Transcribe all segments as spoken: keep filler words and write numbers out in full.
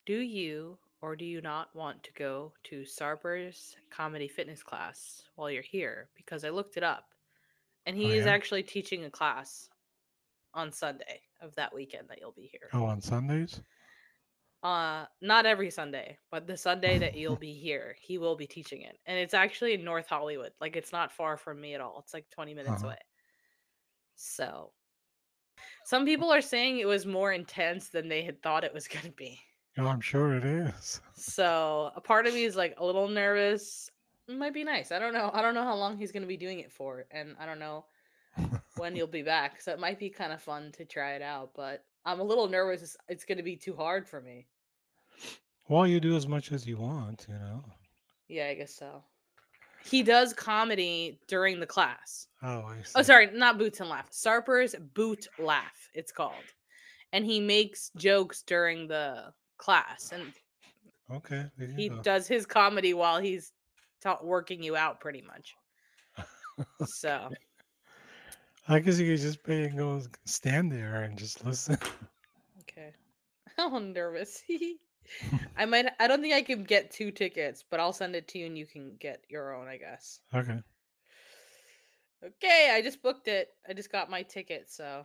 Do you or do you not want to go to Sarper's comedy fitness class while you're here? Because I looked it up and Oh he is yeah. actually teaching a class on Sunday of that weekend that you'll be here. Oh, on Sundays. Uh, not every Sunday, but the Sunday that you'll be here, he will be teaching it. And it's actually in North Hollywood. Like it's not far from me at all. It's like twenty minutes Uh-huh. away. So, some people are saying it was more intense than they had thought it was going to be. Oh, I'm sure it is. So, a part of me is like a little nervous. It might be nice. I don't know. I don't know how long he's going to be doing it for, and I don't know when you'll be back. So, it might be kind of fun to try it out, but I'm a little nervous it's, it's going to be too hard for me. Well, you do as much as you want, you know. Yeah, I guess so. He does comedy during the class. Oh, I Oh, see. sorry, not Boots and Laugh. Sarper's Boot Laugh, it's called. And he makes jokes during the class, and Okay, there you he go. does his comedy while he's ta- working you out, pretty much. So, I guess you could just pay and go stand there and just listen. okay. I'm nervous. I might. I don't think I can get two tickets, but I'll send it to you, and you can get your own, I guess. Okay. Okay, I just booked it. I just got my ticket, so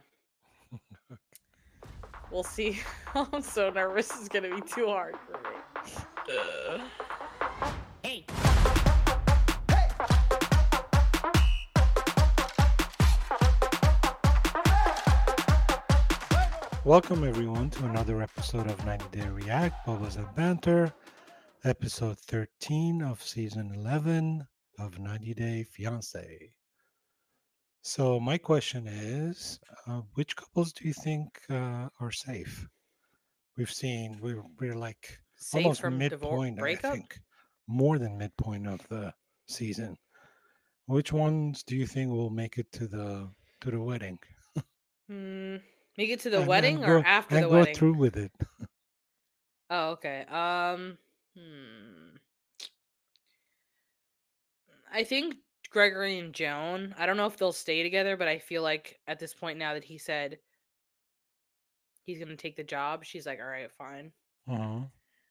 we'll see. I'm so nervous. It's gonna be too hard for me. Ugh. Hey. Welcome everyone to another episode of ninety Day React, Bubbles and Banter, episode thirteen of season eleven of ninety Day Fiance. So my question is, uh, which couples do you think uh, are safe? We've seen we're we're like Safe almost from divorce midpoint, I breakup? think, more than midpoint of the season. Which ones do you think will make it to the to the wedding Hmm. Make it to the and and wedding or go after and the go wedding? through with it? Oh, okay. Um. Hmm. I think Gregory and Joan. I don't know if they'll stay together, but I feel like at this point now that he said he's gonna take the job, she's like, all right, fine. Uh-huh.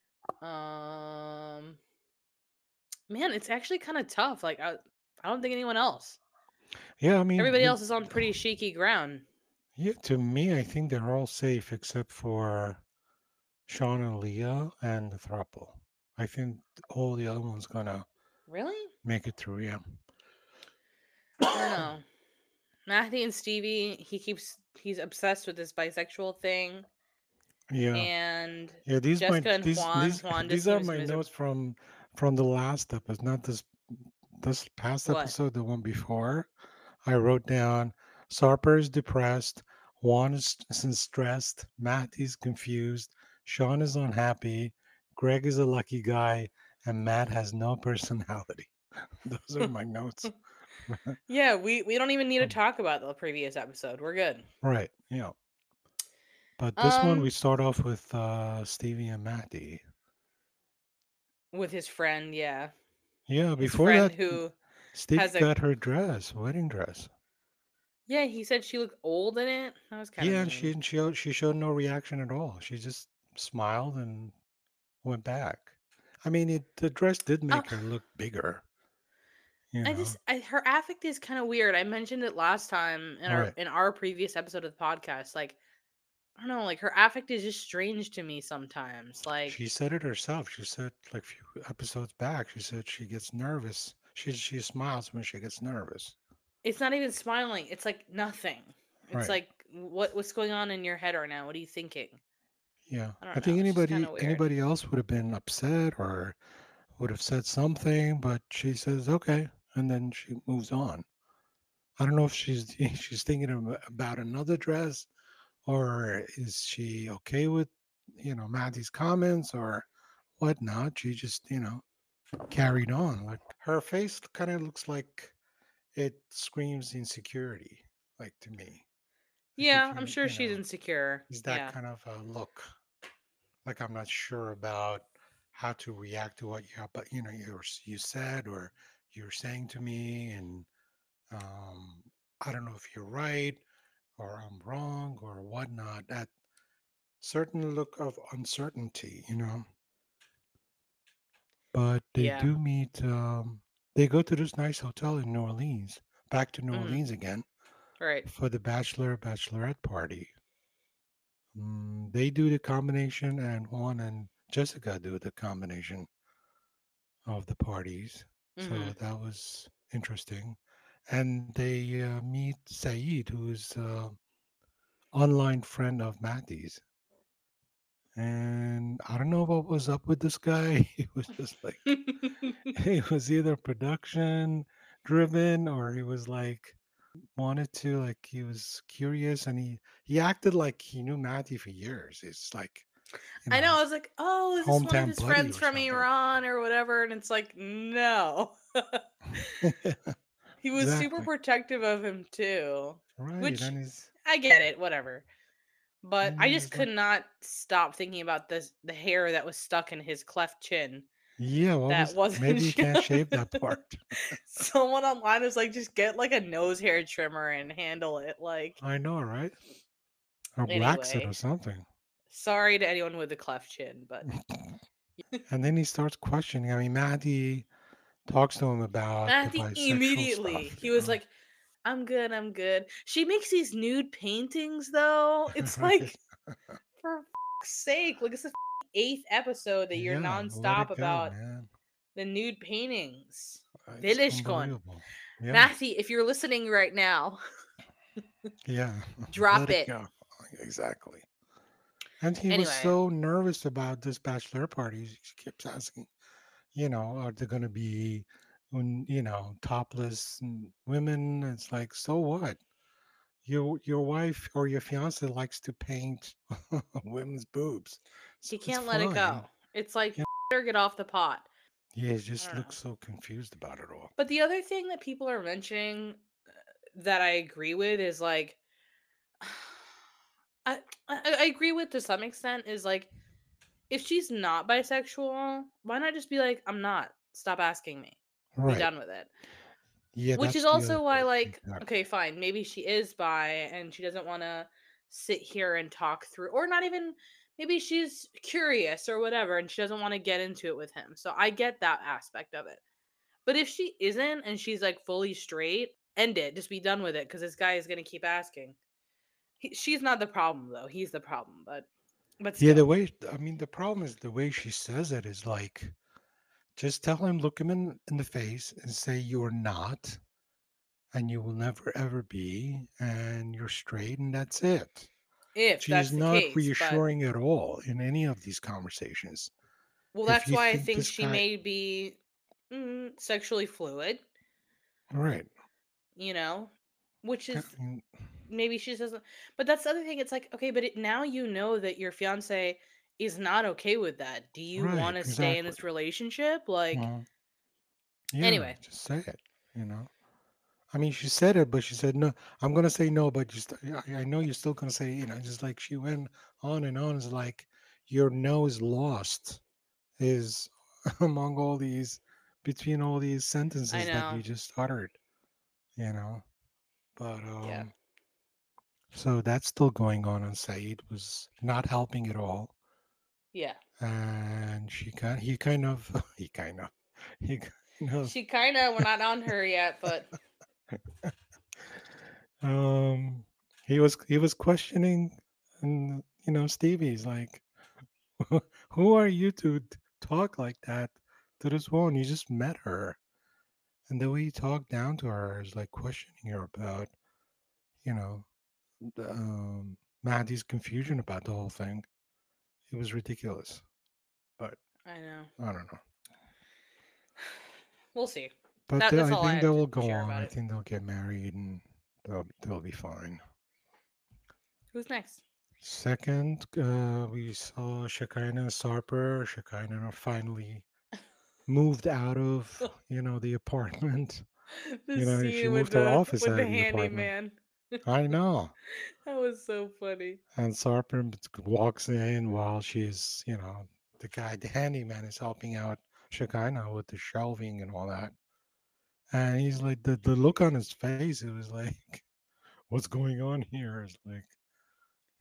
Um. Man, it's actually kind of tough. Like, I, I don't think anyone else. Yeah, I mean, Everybody th- else is on pretty shaky ground. yeah, to me, I think they're all safe except for Sean and Leah and the throuple. I think all the other ones gonna Really? make it through. Yeah. I don't know. Matthew and Stevie, he keeps he's obsessed with this bisexual thing, Yeah. and Yeah. These my Jessica and these Juan. these Juan just these are seems my miserable. notes from from the last episode, not this this past What? episode, the one before. I wrote down Sarper is depressed, Juan is is stressed, Matt is confused, Sean is unhappy, Greg is a lucky guy, and Matt has no personality. Those are my notes. Yeah, we we don't even need to Um, talk about the previous episode. We're good. right, yeah. But this one we Um, start off with uh, Stevie and Matty. with his friend, yeah, Yeah, his before friend that, who Stevie has a got her dress, wedding dress. yeah. He said she looked old in it. That was kind of Yeah, and she mean. and she she showed no reaction at all. She just smiled and went back. I mean, it the dress did Uh, make her look bigger, you I know. just I, her affect is kind of weird. I mentioned it last time in our Right. in our previous episode of the podcast. Like I don't know, like her affect is just strange to me sometimes. Like She said it herself. She said like a few episodes back, she said she gets nervous. She she smiles when she gets nervous. it's not even smiling. It's like nothing. It's Right. like what what's going on in your head right now? What are you thinking? Yeah. I don't I know. think It's just kind anybody of weird. anybody else would have been upset or would have said something, but she says okay, and then she moves on. I don't know if she's she's thinking of, about another dress or is she okay with you know Maddie's comments or whatnot. She just you know carried on. Like her face kind of looks like it screams insecurity, like to me. Like if Yeah, I'm you sure you she's know, insecure. is that Yeah. kind of a look. Like I'm not sure about how to react to what you but you know you you said or you're saying to me, and um, I don't know if you're right or I'm wrong or whatnot. That certain look of uncertainty, you know. But they Yeah. do meet. Um, they go to this nice hotel in New Orleans, back to New Hmm. Orleans again Right. for the bachelor bachelorette party. Mm, they do the combination, and Juan and Jessica do the combination of the parties. Hmm. So that was interesting. And they uh, meet Saeed, who's uh, online friend of Matty's. And I don't know what was up with this guy. He was just like, he was either production driven or he was like, wanted to, like, he was curious and he, he acted like he knew Matty for years. It's like, you I know. know, I was like, oh, is this one of hometown his buddy friends or from something. Iran or whatever? And it's like, no. He was super Exactly. protective of him too, Right. which And he's, I get it, whatever. But and I he just was could like, not stop thinking about this the hair that was stuck in his cleft chin yeah, what that was, wasn't maybe you can't shave shaved. that part. Someone online was like, just get like a nose hair trimmer and handle it. Like, I know, right? Or wax it or anyway, something. sorry to anyone with a cleft chin, but And then he starts questioning. I mean, Maddie talks to him about the Matthew bisexual immediately stuff, he you was know? like, I'm good, I'm good. She makes these nude paintings though. It's Right? like, for fuck's sake, like it's the eighth episode that you're Yeah, let nonstop it go, about man. the nude paintings. It's Vilishkon. unbelievable. Yeah, Matthew, if you're listening right now, yeah, let drop it it. go. Exactly. And he was Anyway, so nervous about this bachelor party. He keeps asking, you know, are there going to be, when you know, topless and women? It's like, so what? Your your wife or your fiance likes to paint women's boobs, so he it's can't let it fine. go. It's like, Yeah, better get off the pot. yeah, he I just don't know. looks so confused about it all. But the other thing that people are mentioning that I agree with is like, I, I I agree with to some extent is like, if she's not bisexual, why not just be like, I'm not. Stop asking me. Be Right. done with it. Yeah, Which is that's the other also why, part. like, Exactly. okay, fine, maybe she is bi and she doesn't want to sit here and talk through, or not even, maybe she's curious or whatever and she doesn't want to get into it with him. So I get that aspect of it. But if she isn't and she's like fully straight, end it. Just be done with it because this guy is going to keep asking. He, she's not the problem though. He's the problem, but but Yeah, the still. way, I mean, the problem is the way she says it is like, just tell him, look him in, in the face and say you're not, and you will never ever be, and you're straight, and that's it. If She's that's the not case, but reassuring at all in any of these conversations. well, If that's you why I think think this she guy, may be mm, sexually fluid, right? you know, which I is mean, maybe she doesn't. But that's the other thing. It's like, okay, but it, now you know that your fiance is not okay with that. Do you want right, to stay in exactly. this relationship? Like, Well, yeah, anyway, just say it. You know. I mean, she said it, but she said no. I'm gonna say no, but just I, I know you're still gonna say, you know, just like she went on and on. It's like your no is lost is among all these, between all these I sentences that know. you just uttered, you know. But Yeah, um, so that's still going on, and Saeed was not helping at all. yeah. And she kind, he kind of, he kind of, he kind of, She kind of. We're not on her yet, but um, he was he was questioning, and you know, Stevie's like, who are you to t- talk like that to this woman? You just met her, and the way he talked down to her is like questioning her about, you know, the, um, Maddie's confusion about the whole thing. It was ridiculous, but I know. I don't know. We'll see. But That they, that's I all I think they had to will go share on. about I it. think they'll get married and they'll they'll be fine. Who's next? Second, uh, we saw Shekinah and Sarper. Shekinah are finally moved out of, you know, the apartment. The You know, she scene with moved her the office with out the of the apartment. handyman. I know. That was so funny. And Sarper walks in while she's, you know, the guy, the handyman is helping out Shekinah with the shelving and all that. And he's like, the, the look on his face, it was like, what's going on here? Is like,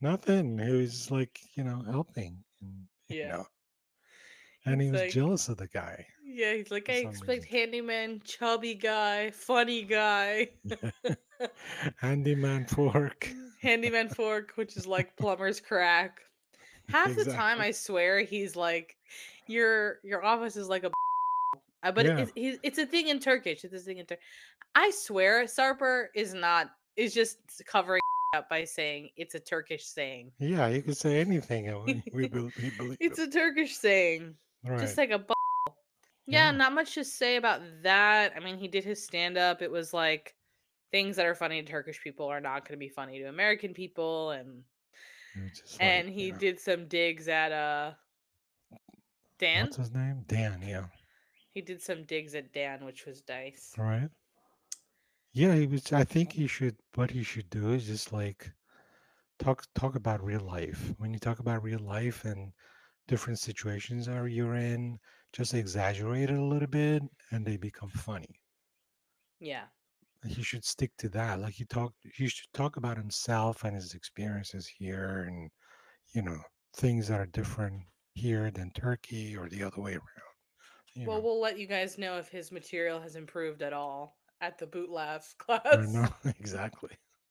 Nothing. He was like, you know, helping, and you Yeah. know, and he He's was like, jealous of the guy yeah, he's like, for I some expect reason. handyman, chubby guy, funny guy. Handyman fork. Handyman fork, which is like plumber's crack. Half the time, Exactly. I swear, he's like, your your office is like a. Uh, but Yeah. it's he's- it's a thing in Turkish. It's a thing in Turkish. I swear, Sarper is not is just covering up by saying it's a Turkish saying. Yeah, you could say anything and we we, bel we believe It's him. a Turkish saying, just Right. like a. Bu- yeah, Yeah. not much to say about that. I mean, he did his stand up. It was like things that are funny to Turkish people are not going to be funny to American people, and It was just like, and you he know, did some digs at uh Dan. what's his name? Dan, yeah. He did some digs at Dan, which was nice. Right. Yeah, he was I think he should what he should do is just like talk talk about real life. When you talk about real life and different situations are you're in, just exaggerate it a little bit and they become funny. Yeah. He should stick to that. Like he talk he should talk about himself and his experiences here and you know, things that are different here than Turkey or the other way around, you Well, know. we'll let you guys know if his material has improved at all at the boot laugh I class. know exactly.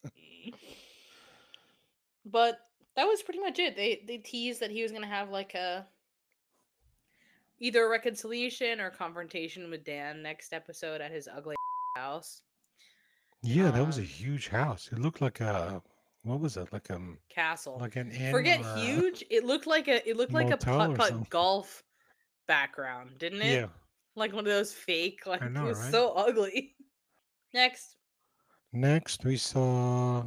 But that was pretty much it. They they teased that he was gonna have like a either a reconciliation or confrontation with Dan next episode at his ugly house. Yeah, that was a Um, huge house. It looked like a what was it? Like um castle. like an inn Forget or a huge. It looked like a it looked like a motel putt or putt something. golf background, didn't it? Yeah, Like one of those fake. I Like it know, was right? so ugly. Next. Next we saw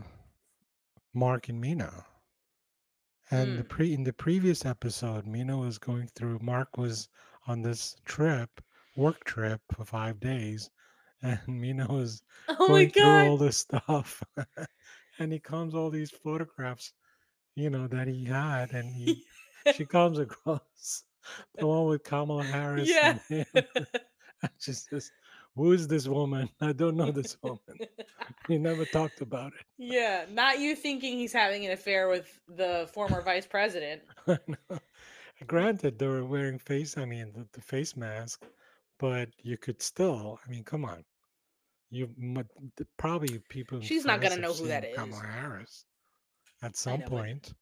Mark and Mina. And the Mm. pre in the previous episode, Mina was going through Mark was on this trip, work trip for five days, and Mina was Oh my going through god. all this stuff. And he comes all these photographs, you know, that he had, and he she comes across the one with Kamala Harris Yeah. and him. And she says, "Who is this woman? I don't know this woman. We never talked about Yeah, not you thinking he's having an affair with the former vice president. it." Granted, they were wearing face, I mean, the, the face mask, but you could still, I mean, come on. You mu- th- probably people in She's not gonna France have know who that seen Kamala is. Harris at I some know, but point,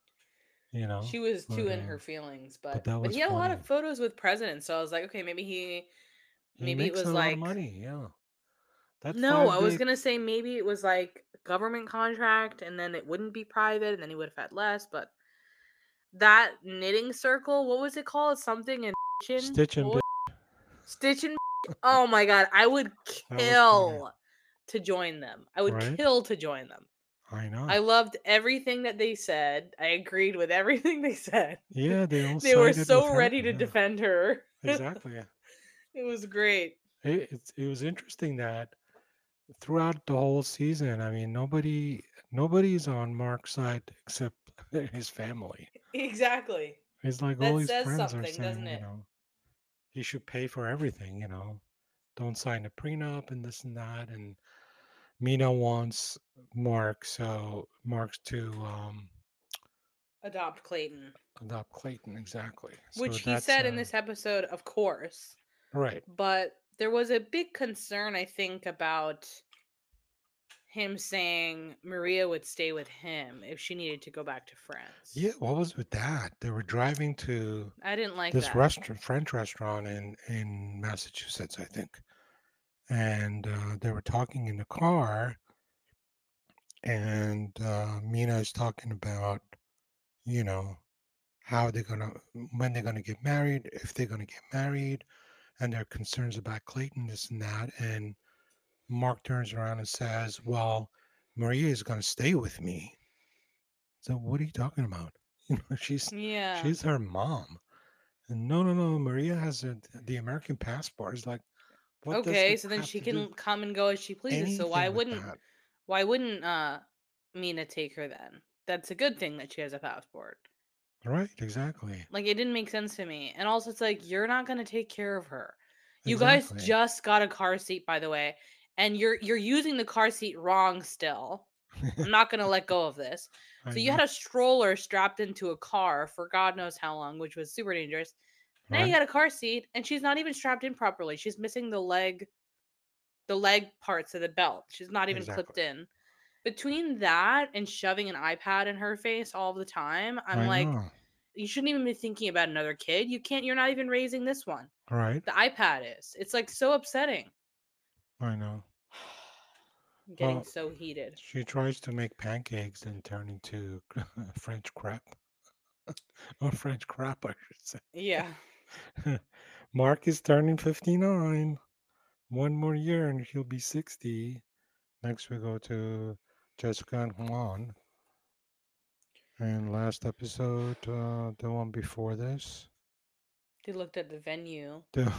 you know, she was too but in uh, her feelings. but But that but was he had a lot of funny. photos with presidents, so I was like, okay, maybe he, He maybe it makes a was lot of like, money, yeah. That no, five I was day, gonna say maybe it was like a government contract, and then it wouldn't be private, and then he would have had less. But that knitting circle, what was it called? Something in Stitchin'? stitch and What bit, was Stitchin'? Oh my god, I would that was funny, kill to join them. I would right? kill to join them. I I know. loved everything that they said. I agreed with everything they said. Yeah, they all They were sided with so her, ready to yeah, defend her. It exactly. Yeah. was great. It, it's, it was interesting that throughout the whole season, I mean, nobody nobody's on Mark's side except his family. Exactly. It's like all That his says friends are something, doesn't saying, you it? know, he should pay for everything, you know, don't sign a prenup and this and that. And Mina wants Mark, so Mark's to um, Adopt Clayton. adopt Clayton, exactly. So Which he that's said in uh, this episode, of course. right. But there was a big concern, I think, about him saying Maria would stay with him if she needed to go back to Yeah, France. what was with that? They were driving to I didn't like this that. restaurant, French restaurant in in Massachusetts, I think, and uh, they were talking in the car, and uh, Mina is talking about, you know, how they're gonna, when they're gonna get married, if they're gonna get married, and their concerns about Clayton, this and that. And Mark turns around and says, "Well, Maria is gonna stay with me." So what are you talking about? You know, she's Yeah. she's her mom. And no, no, no, Maria has a, the American passport. It's like, what does Okay, that so then have she to do can come and go as she pleases. So why anything with wouldn't that? why wouldn't uh Mina take her then? That's a good thing that she has a passport. Right? Exactly. Like it didn't make sense to me. And also it's like you're not going to take care of her. You guys Exactly. just got a car seat by the way, and you're you're using the car seat wrong still. I'm not going to let go of this. So I you know, had a stroller strapped into a car for God knows how long, which was super dangerous. Now you right? got a car seat and she's not even strapped in properly. She's missing the leg the leg parts of the belt. She's not even Exactly. clipped in. Between that and shoving an iPad in her face all the time, I'm I like, know, you shouldn't even be thinking about another kid. You can't, you're not even raising this one. right? The iPad is. It's like so upsetting. I know. I'm getting Well, so heated. she tries to make pancakes and turn into French crap, or French crap, I should Yeah. say. Mark is turning fifty-nine. One more year and he'll be sixty. Next, we go to Jessica and Juan. And last episode, uh, the one before this, They looked at the venue. the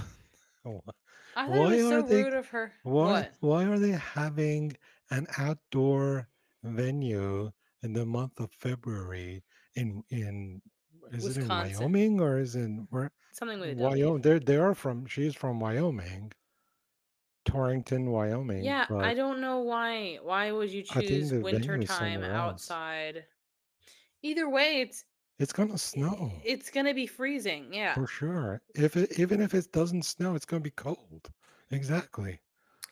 I thought it why was so are they rude of her. why What? why are they having an outdoor venue in the month of February in in is it in Wisconsin. Wyoming or is it where Something with a W. Wyoming? They're they are from she's from Wyoming, Torrington, Wyoming, Yeah, I but don't know why. Why would you I think choose the winter venue is time somewhere else. outside? Either way, it's It's gonna snow it's gonna be freezing. Yeah. for sure. If it even if it doesn't snow, it's gonna be cold. Exactly.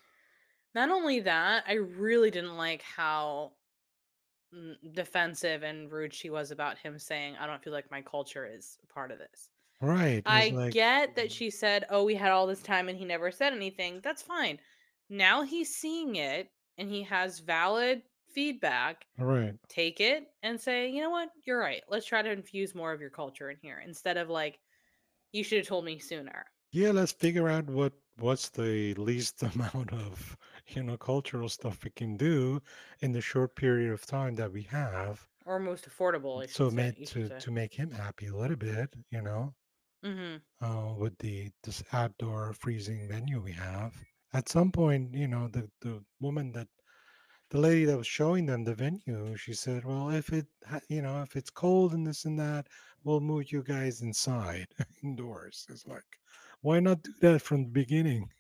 Not only that, I really didn't like how mm, defensive and rude she was about him saying, "I don't feel like my culture is a part of this." Right. It's I like get that she said, "Oh, we had all this time and he never said anything." That's fine. Now he's seeing it and he has valid feedback. right. Take it and say, "You know what? You're right. Let's try to infuse more of your culture in here instead of like, you should have told me sooner." Yeah, let's figure out what what's the least amount of, you know, cultural stuff we can do in the short period of time that we have. Or most affordable, I should So say. made You should to say. to make him happy a little bit, you know, Mhm. uh, with the this outdoor freezing venue we have. At some point, you know, the the woman that the lady that was showing them the venue, she said, "Well, if it, ha- you know, if it's cold and this and that, we'll move you guys inside, indoors." It's like, why not do that from the beginning?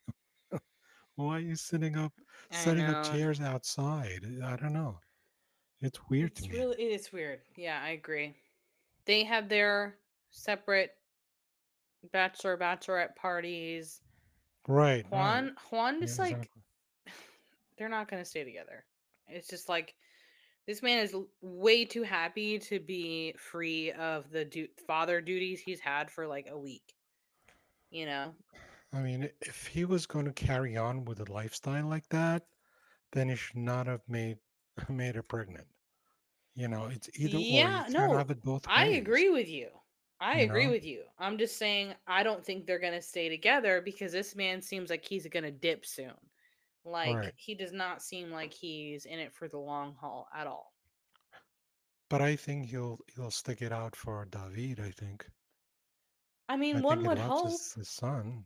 Why are you sitting up, I setting up know. chairs outside? I don't know. It's weird to It's me. really it's weird. Yeah, I agree. They have their separate bachelor bachelorette parties. Right, right. Juan Juan Yeah, just like exactly. they're not going to stay together. It's just like this man is l- way too happy to be free of the du- father duties he's had for like a week, you know? I mean, if he was going to carry on with a lifestyle like that, then he should not have made made her pregnant. You know, it's either or. You Yeah, can't no, have it both I ways. agree with you. I You agree know, with you. I'm just saying I don't think they're going to stay together because this man seems like he's going to dip soon. Like right. he does not seem like he's in it for the long haul at all. But I think he'll he'll stick it out for David. I think. I I mean, think one he would loves hope. his, his son.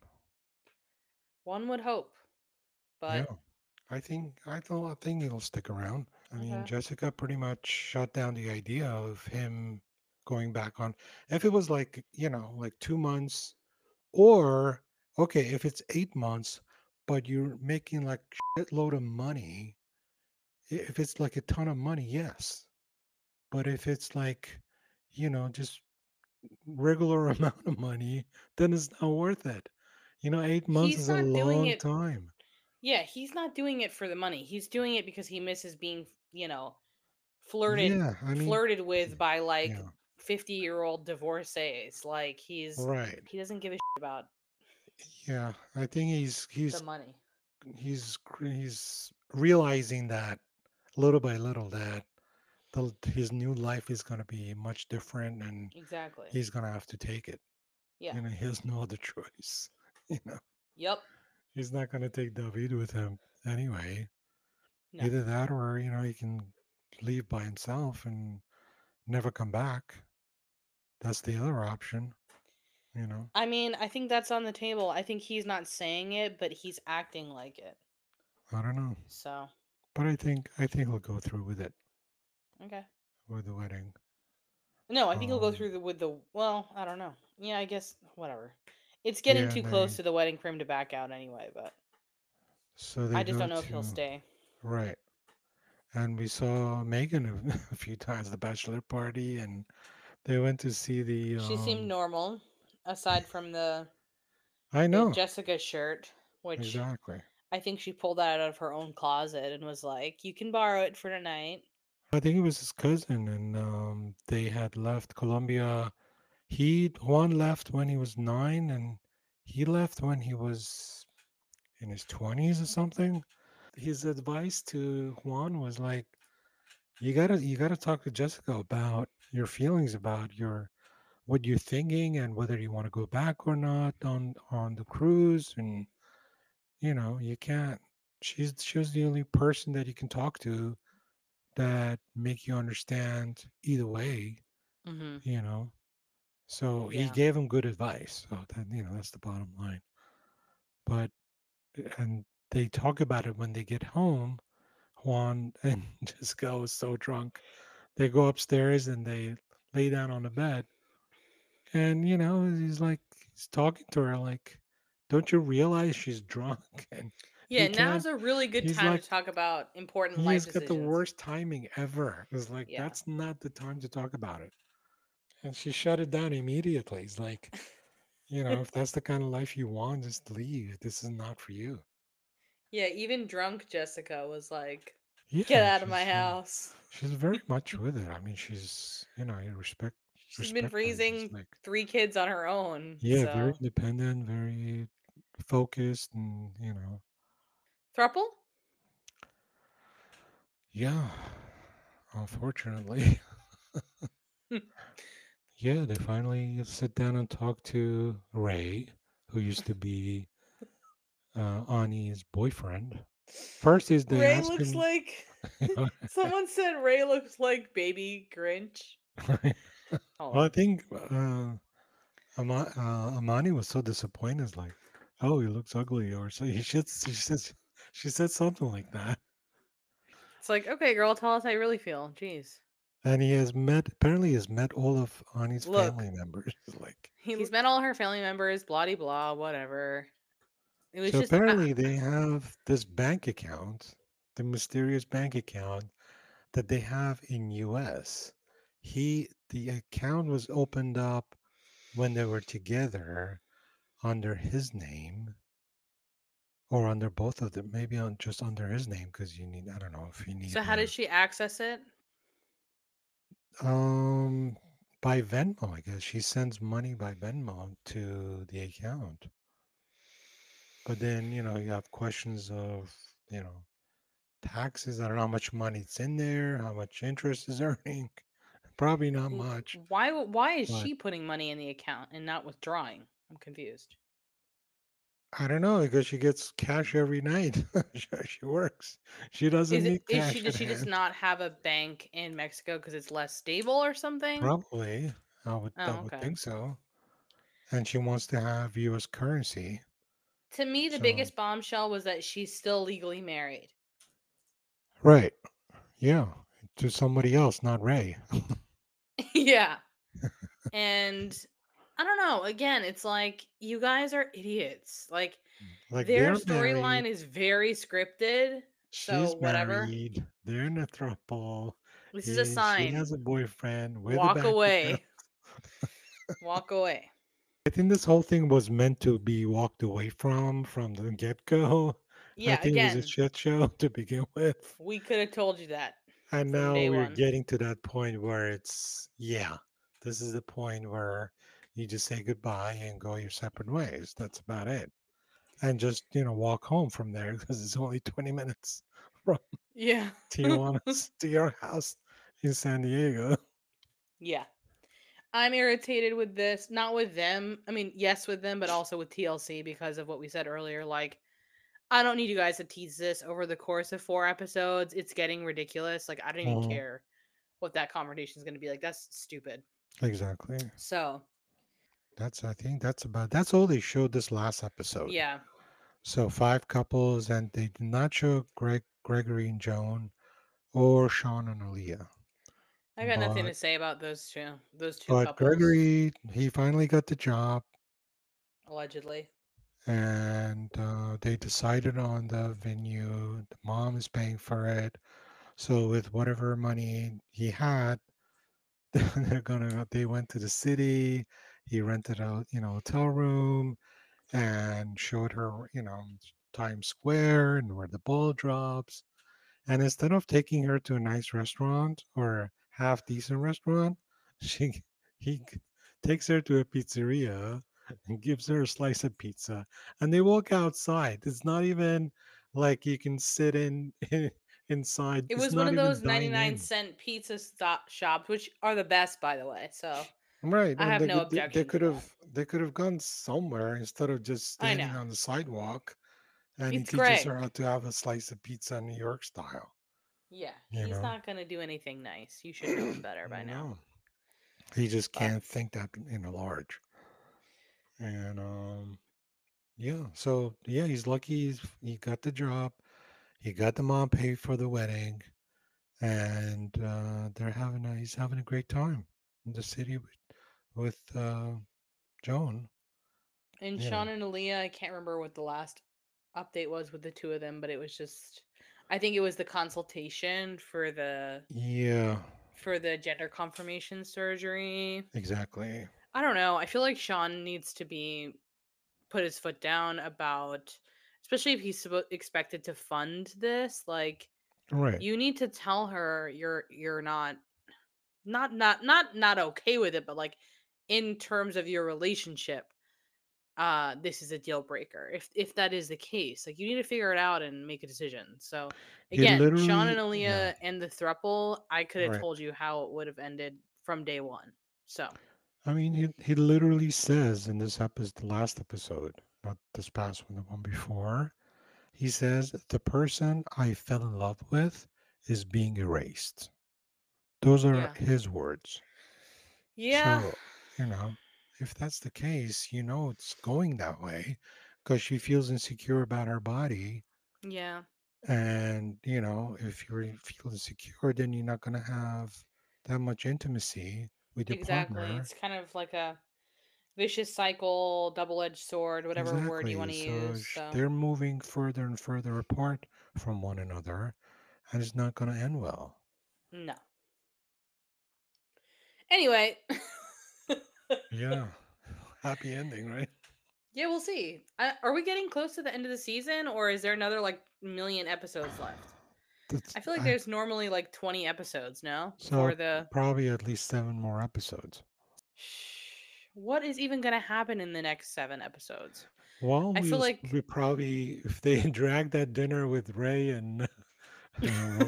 One would hope. Yeah. But I think I don't I think he'll stick around. I mean, okay. Jessica pretty much shut down the idea of him going back on. If it was like, you know, like two months or okay, if it's eight months, but you're making like shitload of money, i- if it's like a ton of money, yes. But if it's like, you know, just regular amount of money, then it's not worth it. You know, eight months He's is a not doing long it. time. Yeah, he's not doing it for the money. He's doing it because he misses being, you know, flirted Yeah, I mean, flirted with by like yeah, fifty-year-old divorcees. Like he's right. he doesn't give a shit about Yeah, I think he's the he's money. he's cr- he's realizing that little by little that the, his new life is going to be much different, and Exactly. he's going to have to take it. Yeah. You know, he has no other choice. You know, Yep. he's not going to take David with him anyway. No. Either that, or you know, he can leave by himself and never come back. That's the other option. You know, I mean, I think that's on the table. I think he's not saying it, but he's acting like it. I don't know, So, but I think I think he'll go through with it okay. with the wedding. No, I think he'll go Um, through the with the well, I don't know. Yeah, I guess whatever. It's getting yeah, too and close they to the wedding for him to back out anyway, but so they I just go don't know if he'll to stay. right. And we saw Megan a, a few times at the bachelor party, and they went to see the. She seemed Um, normal, aside from the I the know Jessica shirt, which exactly. I think she pulled that out of her own closet and was like, "You can borrow it for tonight." I think it was his cousin, and um, they had left Colombia. He Juan left when he was nine, and he left when he was in his twenties or something. His advice to Juan was like, you gotta you gotta talk to Jessica about your feelings, about your what you're thinking, and whether you want to go back or not on on the cruise. And you know, you can't. She's she was the only person that you can talk to that make you understand either way. Mm-hmm. You know, so he Yeah. gave him good advice. So that you know that's the bottom line. But and they talk about it when they get home. Juan and Jessica was so drunk. They go upstairs and they lay down on the bed. And, you know, he's like, he's talking to her like, don't you realize she's drunk? And Yeah, he now's can't, a really good he's time to like, talk about important he life has got the decisions. worst timing ever. It's like, Yeah. that's not the time to talk about it. And she shut it down immediately. It's like, you know, if that's the kind of life you want, just leave. This is not for you. Yeah, even drunk Jessica was like, "Get Yeah, out of my she's uh, house." she's very much with it. I mean, she's you know, you respect She's been respect her. She's raising like three kids on her own, yeah, very so independent, very focused, and you know, thruple. yeah. Unfortunately, yeah, they finally sit down and talk to Ray, who used to be uh, Ani's boyfriend. First is they Ray ask looks him. like someone said Ray looks like baby Grinch. Hold Well, I on. think uh, Ama- uh, Amani was so disappointed. It's like, oh, he looks ugly, or so he should. She says she said something like that. It's like, okay, girl, tell us how you really feel. Jeez. And he has met. Apparently, he has met all of Ani's Look, family members. Like, he he's met all her family members, blah de blah, whatever. It was so just uh, apparently they have this bank account, the mysterious bank account that they have in U S. He the account was opened up when they were together under his name or under both of them, maybe on just under his name because you need I don't know if you need so how uh, does she access it? um by Venmo, I guess she sends money by Venmo to the account. But then, you know, you have questions of, you know, taxes. I don't know how much money it's in there, how much interest is earning. Probably not W- much, Why w- why is but she putting money in the account and not withdrawing? I'm confused. I don't know because she gets cash every night. she she works. She doesn't Is it need is she cash does at she just hand. not have a bank in Mexico because it's less stable or something? Probably, I would I Oh, would okay. think so. And she wants to have U S currency. To me, the So biggest bombshell was that she's still legally married. right, yeah, to somebody else, not Ray. Yeah. And I don't know. Again, it's like you guys are idiots. Like Like their they're married. storyline is very scripted. So She's whatever. married. They're in a throuple. This is a He, she sign. has a boyfriend with a Walk bank account. away. Walk away. I think this whole thing was meant to be walked away from from the get go. I Yeah, think it was a again, shit show to begin with. we could have told you that And from now day we're one. getting to that point where it's, yeah, this is the point where you just say goodbye and go your separate ways. That's about it. And just, you know, walk home from there because it's only twenty minutes from Yeah. Tijuana to your house in San Diego. Yeah. I'm irritated with this. Not with them. I mean, yes, with them, but also with T L C because of what we said earlier. Like, I don't need you guys to tease this over the course of four episodes. It's getting ridiculous. Like, I don't even Mhm. care what that conversation is going to be. Like, that's stupid. Exactly. So, That's, I think that's about, that's all they showed this last episode. yeah, So five couples, and they did not show Greg, Gregory and Joan or Sean and Aaliyah. I got nothing But to say about those two. Those two but couples, Gregory, he finally got the job, allegedly. and uh, they decided on the venue. The mom is paying for it, So with whatever money he had, they're gonna they went to the city. He rented a you know hotel room and showed her you know Times Square and where the ball drops. And instead of taking her to a nice restaurant or half decent restaurant, she he g- takes her to a pizzeria and gives her a slice of pizza. And they walk outside. It's not even like you can sit in, inside. It It's was one not of even those dine ninety-nine in. cent pizza stop shops, which are the best, by the way. So Right, I and have they no could they, they objection to could that. have they could have gone somewhere instead of just I know. standing on the sidewalk. And he It's teaches Greg. her how to have a slice of pizza New York style. Yeah, You he's know, not going to do anything nice. You should know him better by now. no, he just But can't think that in a large. And um, yeah, so yeah, he's lucky. He's, he got the job. He got the mom paid for the wedding, and uh, they're having a he's having a great time in the city with with uh, Joan. and You know, Sean and Aaliyah, I can't remember what the last update was with the two of them, but it was just I think it was the consultation for the yeah, for the gender confirmation surgery. exactly. I don't know. I feel like Sean needs to be put his foot down about, especially if he's suppo- expected to fund this. Like, Right. you need to tell her you're you're not not not not not okay with it, but like in terms of your relationship, uh, this is a deal breaker. If if that is the case, like you need to figure it out and make a decision. So He again, Sean and literally, yeah, Aaliyah and the thruple, I could have right. told you how it would have ended from day one. So I mean, he he literally says in this episode, the last episode, not this past one, the one before, he says, the person I fell in love with is being erased. Those are yeah, his words. yeah, So, you know, if that's the case, you know it's going that way because she feels insecure about her body. yeah, And, you know, if you feel insecure, then you're not going to have that much intimacy with your exactly. partner. It's kind of like a vicious cycle, double-edged sword, whatever word you want Exactly. to So use. sh- So they're moving further and further apart from one another, and it's not going to end well. no. Anyway, Yeah. Happy ending, right? yeah, we'll see. Uh, are we getting close to the end of the season, or is there another like million episodes left? That's I feel like I, there's normally like twenty episodes, no? so Before the probably at least seven more episodes. what is even going to happen in the next seven episodes? Well, I feel we'll s- like we probably if they drag that dinner with Ray and uh,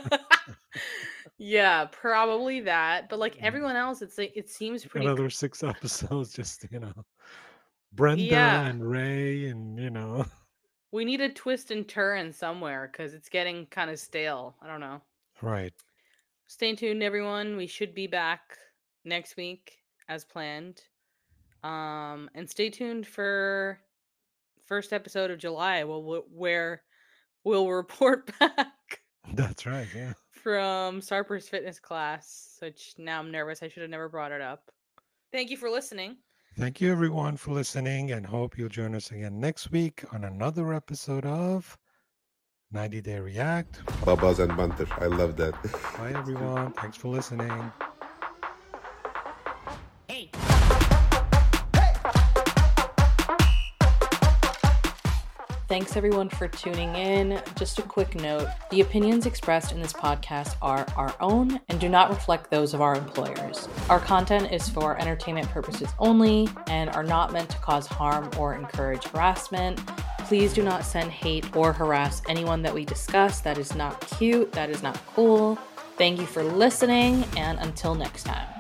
yeah, probably that. But like mm, everyone else, it's like it seems pretty. another cr- six episodes, just you know, Brenda Yeah, and Ray and you know, we need a twist and turn somewhere because it's getting kind of stale. I don't know. right. Stay tuned, everyone. We should be back next week as planned. Um, and stay tuned for first episode of July. Well, where we'll report back That's right. Yeah. from Sarper's fitness class. Which now I'm nervous. I should have never brought it up. Thank you for listening. Thank you everyone for listening and hope you'll join us again next week on another episode of ninety Day React. Babas and Banter. I love that. Bye everyone. Thanks for listening. Thanks everyone for tuning in. Just a quick note, the opinions expressed in this podcast are our own and do not reflect those of our employers. Our content is for entertainment purposes only and are not meant to cause harm or encourage harassment. Please do not send hate or harass anyone that we discuss. That is not cute. That is not cool. Thank you for listening, and until next time.